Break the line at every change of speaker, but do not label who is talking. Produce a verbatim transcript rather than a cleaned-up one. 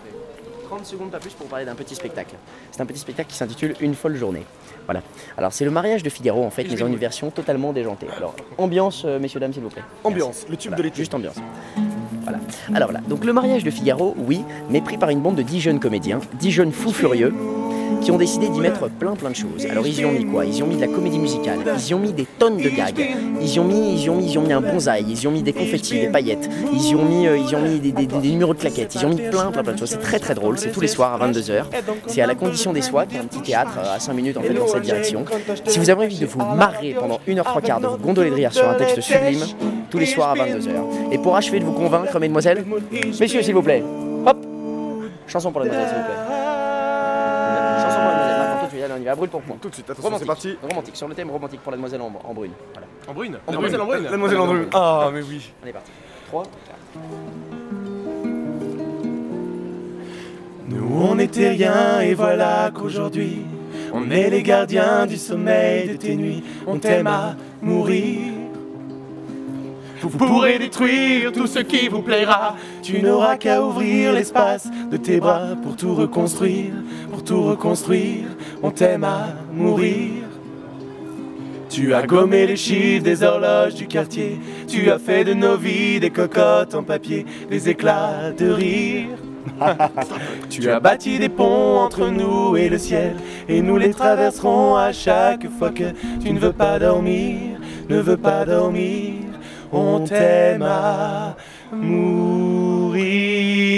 trente secondes pas plus pour parler d'un petit spectacle. C'est un petit spectacle qui s'intitule Une folle journée. Voilà. Alors c'est le mariage de Figaro en fait, mais en une version totalement déjantée. Alors ambiance, euh, messieurs dames s'il vous plaît.
Ambiance,
Merci.
le tube
Voilà,
de l'été.
Juste ambiance. Voilà. Alors là, donc le mariage de Figaro, oui, mais pris par une bande de dix jeunes comédiens, dix jeunes fous furieux, qui ont décidé d'y mettre plein plein de choses. Alors ils y ont mis quoi? Ils y ont mis de la comédie musicale, ils y ont mis des tonnes de gags, ils y ont mis, ils y ont mis, ils y ont mis un bonsaï, ils y ont mis des confettis, des paillettes, ils y ont mis, euh, ils y ont mis des, des, des, des numéros de claquettes, ils y ont mis plein plein plein de choses. C'est très très drôle, c'est tous les soirs à vingt-deux heures. C'est à la Condition des Soies, qui est un petit théâtre à cinq minutes en fait dans cette direction. Si vous avez envie de vous marrer pendant une heure trois quarts, de vous gondoler de rire sur un texte sublime, tous les soirs à vingt-deux heures. Et pour achever de vous convaincre, mesdemoiselles, messieurs s'il vous plaît, hop, chanson pour les demoiselles s'il vous plaît. Chanson pour la demoiselle, maintenant tout de suite, allez on y va, brûle pour point.
Tout de suite, attention, c'est parti.
Romantique, sur le thème romantique pour la demoiselle en, en brune. Voilà.
En brune
En
La
brune.
demoiselle en brune
La
Mademoiselle en brune. Ah, mais oui.
On est parti. trois, quatre.
Nous on n'était rien et voilà qu'aujourd'hui on est les gardiens du sommeil de tes nuits. On t'aime à mourir. Vous pourrez détruire tout ce qui vous plaira. Tu n'auras qu'à ouvrir l'espace de tes bras pour tout reconstruire, pour tout reconstruire. On t'aime à mourir. Tu as gommé les chiffres des horloges du quartier. Tu as fait de nos vies des cocottes en papier, des éclats de rire. Tu as bâti des ponts entre nous et le ciel, et nous les traverserons à chaque fois que tu ne veux pas dormir, ne veux pas dormir. On t'aime à mourir.